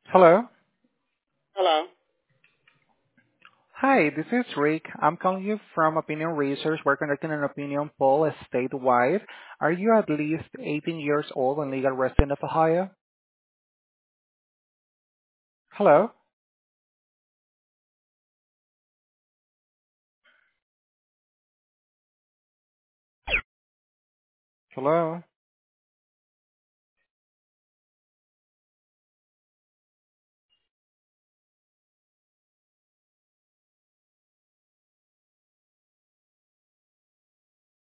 Hello. Hello. Hi, this is Rick. I'm calling you from Opinion Research. We're conducting an opinion poll statewide. Are you at least 18 years old and legal resident of Ohio? Hello. Hello.